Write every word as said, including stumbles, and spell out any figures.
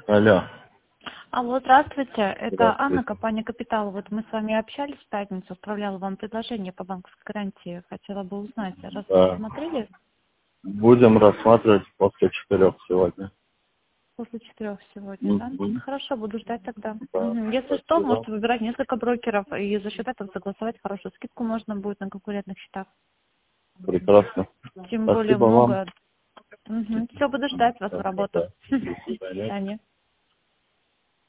Алло. Алло, здравствуйте. Это Анна, Здравствуйте. компания «Капитал». Вот мы с вами общались в пятницу, отправляла вам предложение по банковской гарантии. Хотела бы узнать, раз Да. рассмотрели Будем рассматривать после четырех сегодня. после четырех сегодня, да? Мгм. Хорошо, буду ждать тогда. Да. Мгм. Если что, Спасибо. можете выбирать несколько брокеров, и за счет этого согласовать хорошую скидку можно будет на конкурентных счетах. Прекрасно. Тем более Спасибо вам. много. Все, буду ждать вас в Да, работу. да. До До свидания. свидания.